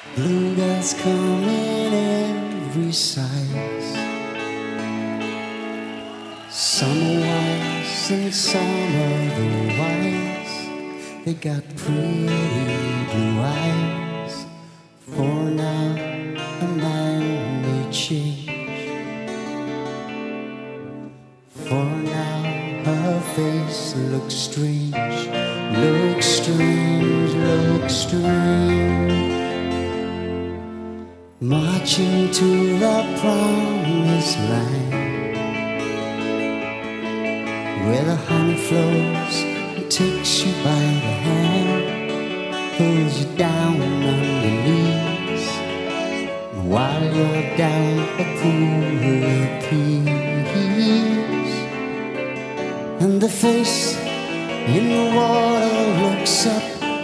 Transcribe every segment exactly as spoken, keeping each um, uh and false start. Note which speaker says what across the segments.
Speaker 1: Blue girls come in every size, some are wise and some otherwise. They got pretty blue eyes. For now a man may change. For now her face looks strange, looks strange, looks strange. Marching to the promised land, where the honey flows and takes you by the hand, pulls you down on your knees, while you're down a pool of peace. And the face in the water looks up,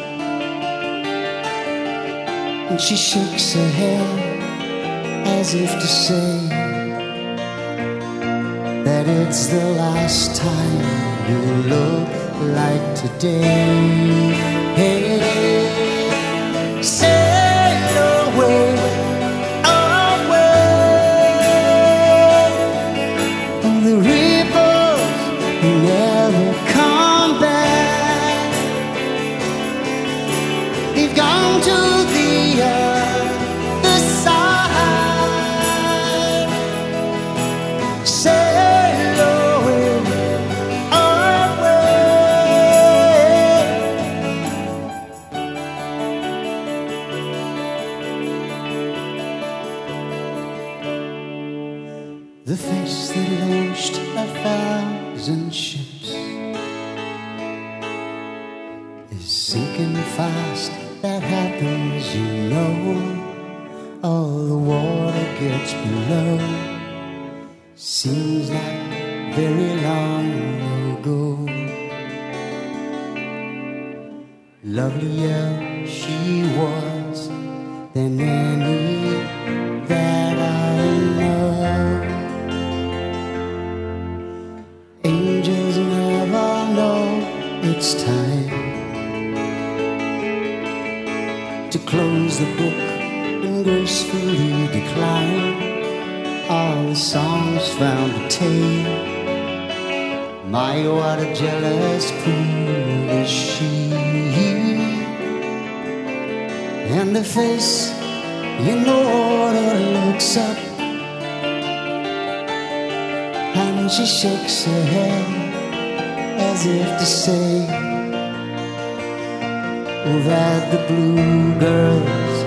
Speaker 1: and she shakes her head as if to say that it's the last time you look like today. Hey, sail away, away on the ripples never come back. They've gone to the other side. Sail away, away. The face that launched a thousand ships is sinking fast. That happens, you know. All the water gets below. Seems like very long ago. Lovelier she was than any that I know. Angels never know it's time to close the book and gracefully decline. All the songs found a tale. My, what a jealous fool is she. And the face in the water looks up, and she shakes her head as if to say that the blue girls